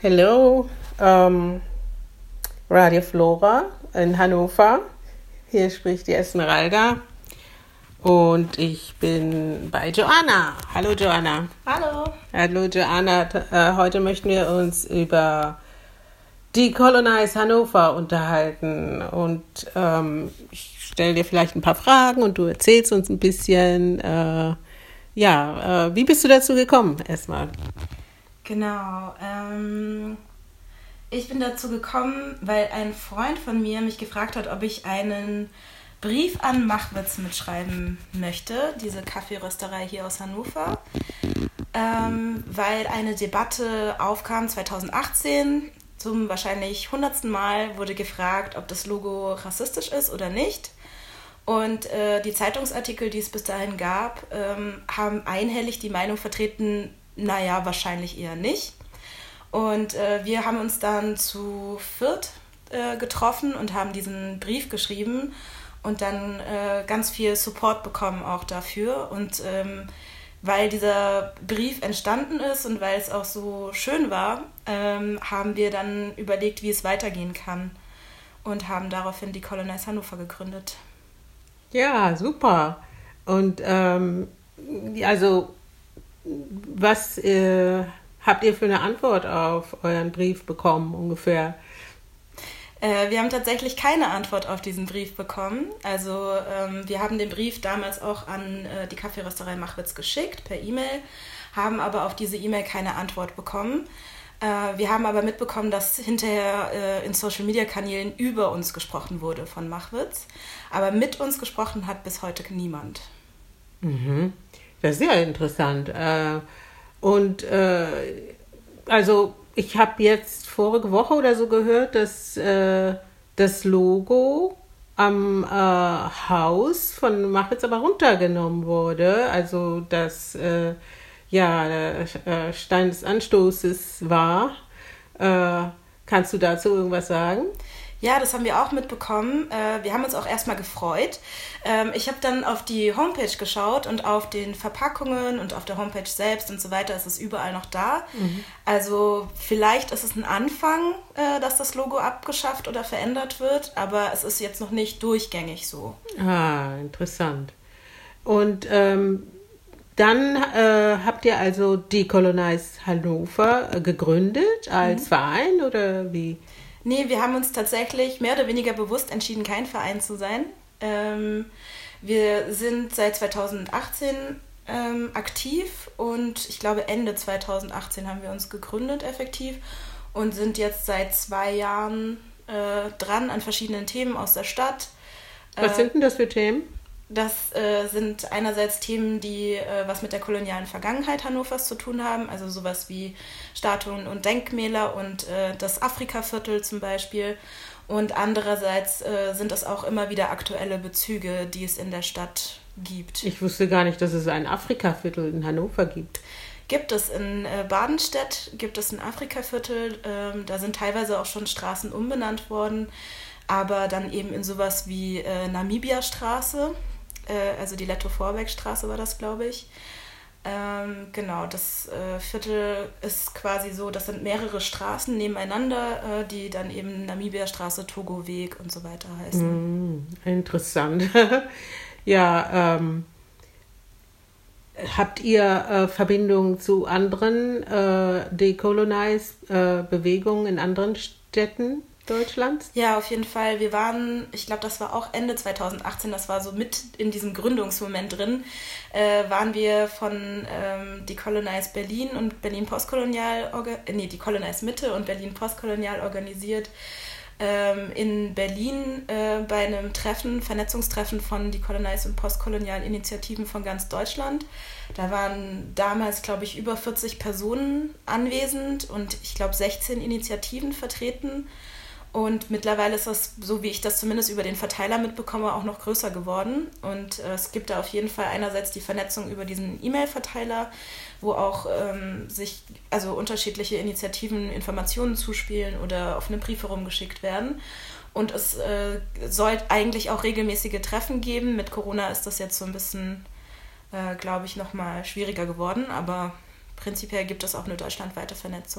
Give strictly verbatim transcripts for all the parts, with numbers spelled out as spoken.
Hello, ähm, Radio Flora in Hannover. Hier spricht die Esmeralda und ich bin bei Joanna. Hallo Joanna. Hallo. Hallo Joanna. Äh, heute möchten wir uns über Decolonize Hannover unterhalten und ähm, ich stelle dir vielleicht ein paar Fragen und du erzählst uns ein bisschen. Äh, ja, äh, wie bist du dazu gekommen erstmal? Genau. Ähm, ich bin dazu gekommen, weil ein Freund von mir mich gefragt hat, ob ich einen Brief an Machwitz mitschreiben möchte, diese Kaffeerösterei hier aus Hannover, ähm, weil eine Debatte aufkam zweitausendachtzehn. Zum wahrscheinlich hundertsten Mal wurde gefragt, ob das Logo rassistisch ist oder nicht. Und äh, die Zeitungsartikel, die es bis dahin gab, ähm, haben einhellig die Meinung vertreten, naja, wahrscheinlich eher nicht. Und äh, wir haben uns dann zu viert äh, getroffen und haben diesen Brief geschrieben und dann äh, ganz viel Support bekommen auch dafür. Und ähm, weil dieser Brief entstanden ist und weil es auch so schön war, ähm, haben wir dann überlegt, wie es weitergehen kann und haben daraufhin Decolonize Hannover gegründet. Ja, super. Und ähm, also, was äh, habt ihr für eine Antwort auf euren Brief bekommen ungefähr? Äh, wir haben tatsächlich keine Antwort auf diesen Brief bekommen. Also ähm, wir haben den Brief damals auch an äh, die Kaffeerösterei Machwitz geschickt per E-Mail, haben aber auf diese E-Mail keine Antwort bekommen. Äh, wir haben aber mitbekommen, dass hinterher äh, in Social-Media-Kanälen über uns gesprochen wurde von Machwitz. Aber mit uns gesprochen hat bis heute niemand. Mhm. Das ist sehr interessant. Äh, und äh, also ich habe jetzt vorige Woche oder so gehört, dass äh, das Logo am äh, Haus von Machwitz aber runtergenommen wurde. Also das äh, ja der äh, Stein des Anstoßes war. Äh, kannst du dazu irgendwas sagen? Ja, das haben wir auch mitbekommen. Äh, wir haben uns auch erstmal gefreut. Ähm, ich habe dann auf die Homepage geschaut und auf den Verpackungen und auf der Homepage selbst und so weiter ist es überall noch da. Mhm. Also vielleicht ist es ein Anfang, äh, dass das Logo abgeschafft oder verändert wird, aber es ist jetzt noch nicht durchgängig so. Ah, interessant. Und ähm, dann äh, habt ihr also Decolonize Hannover äh, gegründet als mhm. Verein oder wie? Nee, wir haben uns tatsächlich mehr oder weniger bewusst entschieden, kein Verein zu sein. Ähm, wir sind seit zweitausendachtzehn ähm, aktiv und ich glaube Ende zweitausendachtzehn haben wir uns gegründet effektiv und sind jetzt seit zwei Jahren äh, dran an verschiedenen Themen aus der Stadt. Was äh, sind denn das für Themen? Das äh, sind einerseits Themen, die äh, was mit der kolonialen Vergangenheit Hannovers zu tun haben, also sowas wie Statuen und Denkmäler und äh, das Afrikaviertel zum Beispiel. Und andererseits äh, sind es auch immer wieder aktuelle Bezüge, die es in der Stadt gibt. Ich wusste gar nicht, dass es ein Afrikaviertel in Hannover gibt. Gibt es in äh, Badenstedt, gibt es ein Afrikaviertel, äh, da sind teilweise auch schon Straßen umbenannt worden, aber dann eben in sowas wie äh, Namibia-Straße. Also die Letto-Vorbeck-Straße war das, glaube ich. Ähm, genau, das äh, Viertel ist quasi so, das sind mehrere Straßen nebeneinander, äh, die dann eben Namibia-Straße, Togo-Weg und so weiter heißen. Mm, interessant. Ja, ähm, habt ihr äh, Verbindungen zu anderen äh, Decolonize-Bewegungen äh, in anderen Städten Deutschlands? Ja, auf jeden Fall. Wir waren, ich glaube, das war auch Ende zweitausendachtzehn, das war so mit in diesem Gründungsmoment drin, äh, waren wir von ähm, Decolonize Berlin und Berlin Postkolonial, orga- nee, Decolonize Mitte und Berlin Postkolonial organisiert ähm, in Berlin äh, bei einem Treffen, Vernetzungstreffen von Decolonize und Postkolonial Initiativen von ganz Deutschland. Da waren damals, glaube ich, über vierzig Personen anwesend und ich glaube sechzehn Initiativen vertreten. Und mittlerweile ist das, so wie ich das zumindest über den Verteiler mitbekomme, auch noch größer geworden. Und äh, es gibt da auf jeden Fall einerseits die Vernetzung über diesen E-Mail-Verteiler, wo auch ähm, sich also unterschiedliche Initiativen Informationen zuspielen oder auf eine Briefe rumgeschickt werden. Und es äh, soll eigentlich auch regelmäßige Treffen geben. Mit Corona ist das jetzt so ein bisschen, äh, glaube ich, nochmal schwieriger geworden. Aber prinzipiell gibt es auch eine deutschlandweite Vernetzung.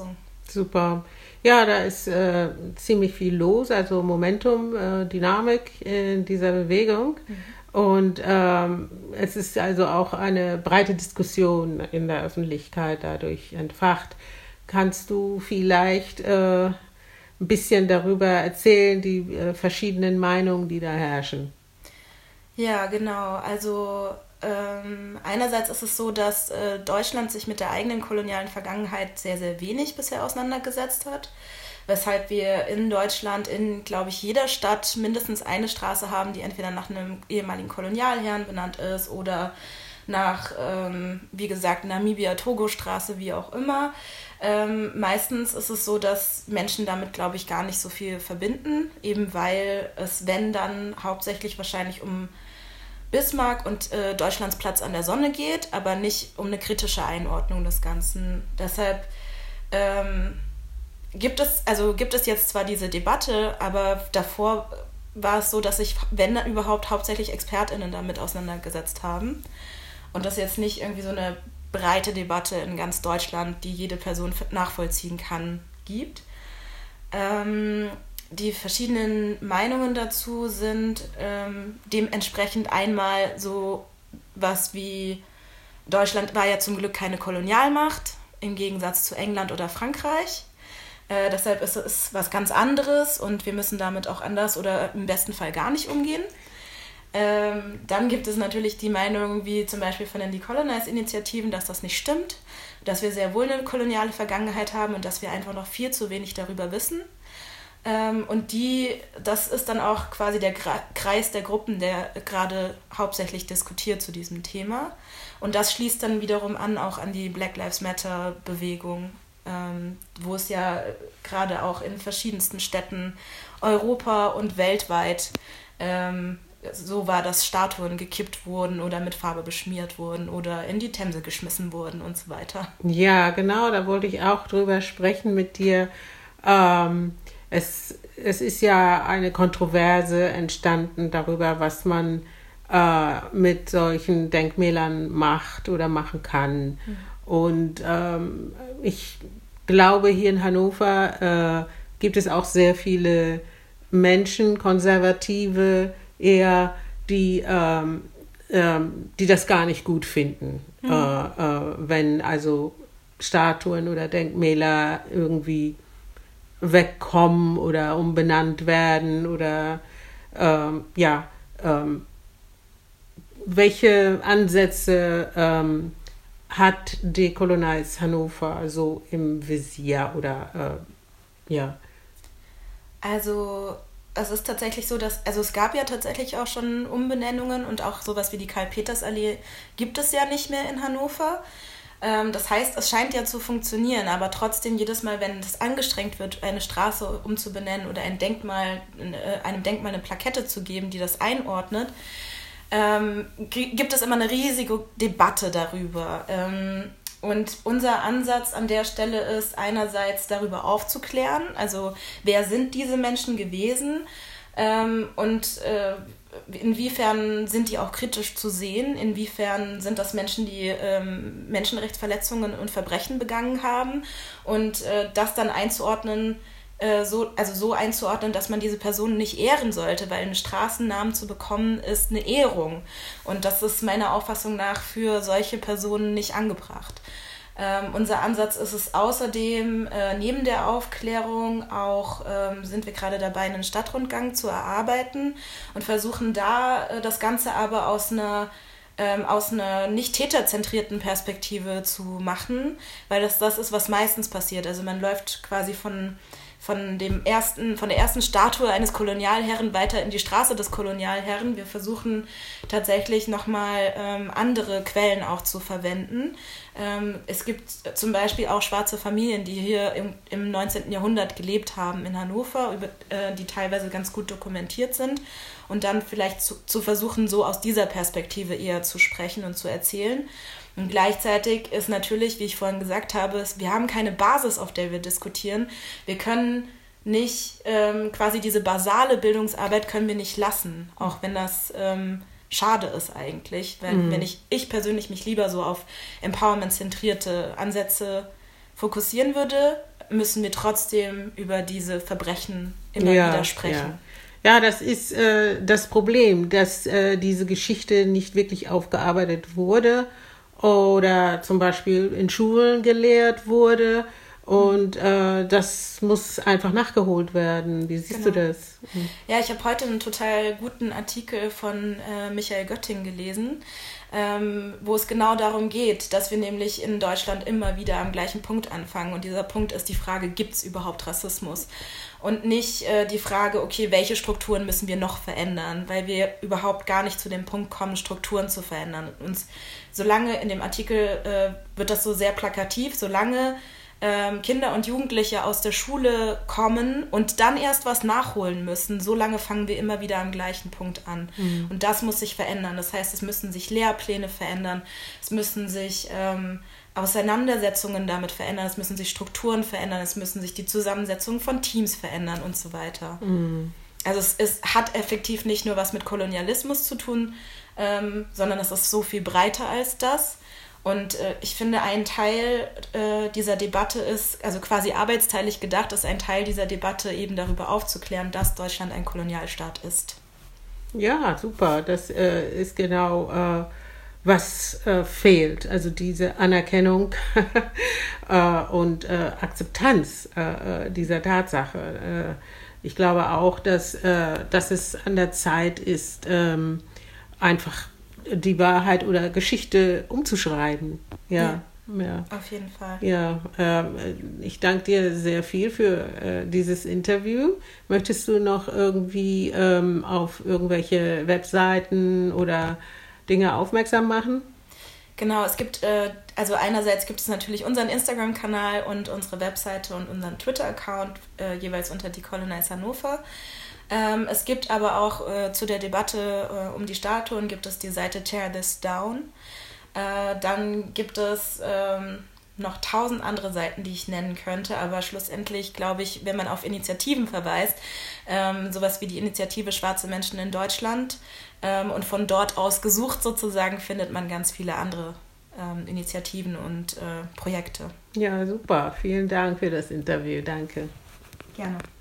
Super. Ja, da ist äh, ziemlich viel los, also Momentum, äh, Dynamik in dieser Bewegung. Mhm. Und ähm, es ist also auch eine breite Diskussion in der Öffentlichkeit dadurch entfacht. Kannst du vielleicht äh, ein bisschen darüber erzählen, die äh, verschiedenen Meinungen, die da herrschen? Ja, genau. Also ähm, einerseits ist es so, dass äh, Deutschland sich mit der eigenen kolonialen Vergangenheit sehr, sehr wenig bisher auseinandergesetzt hat, weshalb wir in Deutschland in, glaube ich, jeder Stadt mindestens eine Straße haben, die entweder nach einem ehemaligen Kolonialherrn benannt ist oder nach, ähm, wie gesagt, Namibia-Togo-Straße, wie auch immer. Ähm, meistens ist es so, dass Menschen damit, glaube ich, gar nicht so viel verbinden, eben weil es, wenn dann, hauptsächlich wahrscheinlich um Bismarck und äh, Deutschlands Platz an der Sonne geht, aber nicht um eine kritische Einordnung des Ganzen. Deshalb ähm, gibt es, also gibt es jetzt zwar diese Debatte, aber davor war es so, dass sich, wenn dann überhaupt, hauptsächlich ExpertInnen damit auseinandergesetzt haben. Und das jetzt nicht irgendwie so eine breite Debatte in ganz Deutschland, die jede Person nachvollziehen kann, gibt. Ähm, die verschiedenen Meinungen dazu sind ähm, dementsprechend einmal so was wie Deutschland war ja zum Glück keine Kolonialmacht, im Gegensatz zu England oder Frankreich. Äh, deshalb ist es was ganz anderes und wir müssen damit auch anders oder im besten Fall gar nicht umgehen. Ähm, dann gibt es natürlich die Meinung, wie zum Beispiel von den Decolonize-Initiativen, dass das nicht stimmt, dass wir sehr wohl eine koloniale Vergangenheit haben und dass wir einfach noch viel zu wenig darüber wissen. Ähm, und die, das ist dann auch quasi der Gra- Kreis der Gruppen, der gerade hauptsächlich diskutiert zu diesem Thema. Und das schließt dann wiederum an auch an die Black Lives Matter-Bewegung, ähm, wo es ja gerade auch in verschiedensten Städten Europa und weltweit ähm, so war, dass Statuen gekippt wurden oder mit Farbe beschmiert wurden oder in die Themse geschmissen wurden und so weiter. Ja, genau, da wollte ich auch drüber sprechen mit dir. Ähm, es, es ist ja eine Kontroverse entstanden darüber, was man äh, mit solchen Denkmälern macht oder machen kann. Mhm. Und ähm, ich glaube, hier in Hannover äh, gibt es auch sehr viele Menschen, Konservative, eher, die, ähm, ähm, die das gar nicht gut finden, mhm. äh, äh, wenn also Statuen oder Denkmäler irgendwie wegkommen oder umbenannt werden oder ähm, ja, ähm, welche Ansätze ähm, hat Decolonize Hannover so im Visier oder äh, ja? Also es ist tatsächlich so, dass, also es gab ja tatsächlich auch schon Umbenennungen und auch sowas wie die Karl-Peters-Allee gibt es ja nicht mehr in Hannover. Ähm, das heißt, es scheint ja zu funktionieren, aber trotzdem jedes Mal, wenn es angestrengt wird, eine Straße umzubenennen oder ein Denkmal, äh, einem Denkmal eine Plakette zu geben, die das einordnet, ähm, g- gibt es immer eine riesige Debatte darüber. Ähm, Und unser Ansatz an der Stelle ist einerseits darüber aufzuklären, also wer sind diese Menschen gewesen ähm, und äh, inwiefern sind die auch kritisch zu sehen, inwiefern sind das Menschen, die ähm, Menschenrechtsverletzungen und Verbrechen begangen haben und äh, das dann einzuordnen, äh, so, also so einzuordnen, dass man diese Personen nicht ehren sollte, weil einen Straßennamen zu bekommen ist eine Ehrung und das ist meiner Auffassung nach für solche Personen nicht angebracht. Ähm, unser Ansatz ist es außerdem, äh, neben der Aufklärung auch ähm, sind wir gerade dabei, einen Stadtrundgang zu erarbeiten und versuchen da äh, das Ganze aber aus einer ähm, aus einer nicht täterzentrierten Perspektive zu machen, weil das das ist, was meistens passiert. Also man läuft quasi von von dem ersten, von der ersten Statue eines Kolonialherren weiter in die Straße des Kolonialherren. Wir versuchen tatsächlich nochmal ähm, andere Quellen auch zu verwenden. Ähm, es gibt zum Beispiel auch schwarze Familien, die hier im, im neunzehnten Jahrhundert gelebt haben in Hannover, über, äh, die teilweise ganz gut dokumentiert sind. Und dann vielleicht zu, zu versuchen, so aus dieser Perspektive eher zu sprechen und zu erzählen. Und gleichzeitig ist natürlich, wie ich vorhin gesagt habe, wir haben keine Basis, auf der wir diskutieren. Wir können nicht, ähm, quasi diese basale Bildungsarbeit können wir nicht lassen, auch wenn das ähm, schade ist eigentlich. Wenn, mhm. wenn ich, ich persönlich mich lieber so auf empowerment-zentrierte Ansätze fokussieren würde, müssen wir trotzdem über diese Verbrechen immer ja, wieder sprechen. Ja. Ja, das ist äh, das Problem, dass äh, diese Geschichte nicht wirklich aufgearbeitet wurde oder zum Beispiel in Schulen gelehrt wurde. Und äh, das muss einfach nachgeholt werden. Wie siehst genau. du das? Mhm. Ja, ich habe heute einen total guten Artikel von äh, Michael Götting gelesen, ähm, wo es genau darum geht, dass wir nämlich in Deutschland immer wieder am gleichen Punkt anfangen. Und dieser Punkt ist die Frage, gibt es überhaupt Rassismus? Und nicht äh, die Frage, okay, welche Strukturen müssen wir noch verändern? Weil wir überhaupt gar nicht zu dem Punkt kommen, Strukturen zu verändern. Und solange in dem Artikel äh, wird das so sehr plakativ, solange ähm, Kinder und Jugendliche aus der Schule kommen und dann erst was nachholen müssen, so lange fangen wir immer wieder am gleichen Punkt an. Mhm. Und das muss sich verändern. Das heißt, es müssen sich Lehrpläne verändern, es müssen sich ähm, Auseinandersetzungen damit verändern, es müssen sich Strukturen verändern, es müssen sich die Zusammensetzung von Teams verändern und so weiter. Mhm. Also es, es hat effektiv nicht nur was mit Kolonialismus zu tun, ähm, sondern es ist so viel breiter als das. Und äh, ich finde, ein Teil äh, dieser Debatte ist, also quasi arbeitsteilig gedacht, ist ein Teil dieser Debatte eben darüber aufzuklären, dass Deutschland ein Kolonialstaat ist. Ja, super. Das äh, ist genau, äh, was äh, fehlt. Also diese Anerkennung äh, und äh, Akzeptanz äh, dieser Tatsache. Äh, ich glaube auch, dass, äh, dass es an der Zeit ist, ähm, einfach die Wahrheit oder Geschichte umzuschreiben. Ja, ja, ja. Auf jeden Fall. Ja, äh, ich danke dir sehr viel für äh, dieses Interview. Möchtest du noch irgendwie ähm, auf irgendwelche Webseiten oder Dinge aufmerksam machen? Genau, es gibt, äh, also einerseits gibt es natürlich unseren Instagram-Kanal und unsere Webseite und unseren Twitter-Account, äh, jeweils unter Decolonize Hannover. Ähm, es gibt aber auch äh, zu der Debatte äh, um die Statuen gibt es die Seite Tear This Down. Äh, dann gibt es ähm, noch tausend andere Seiten, die ich nennen könnte, aber schlussendlich glaube ich, wenn man auf Initiativen verweist, ähm, sowas wie die Initiative Schwarze Menschen in Deutschland ähm, und von dort aus gesucht sozusagen, findet man ganz viele andere ähm, Initiativen und äh, Projekte. Ja, super. Vielen Dank für das Interview. Danke. Gerne.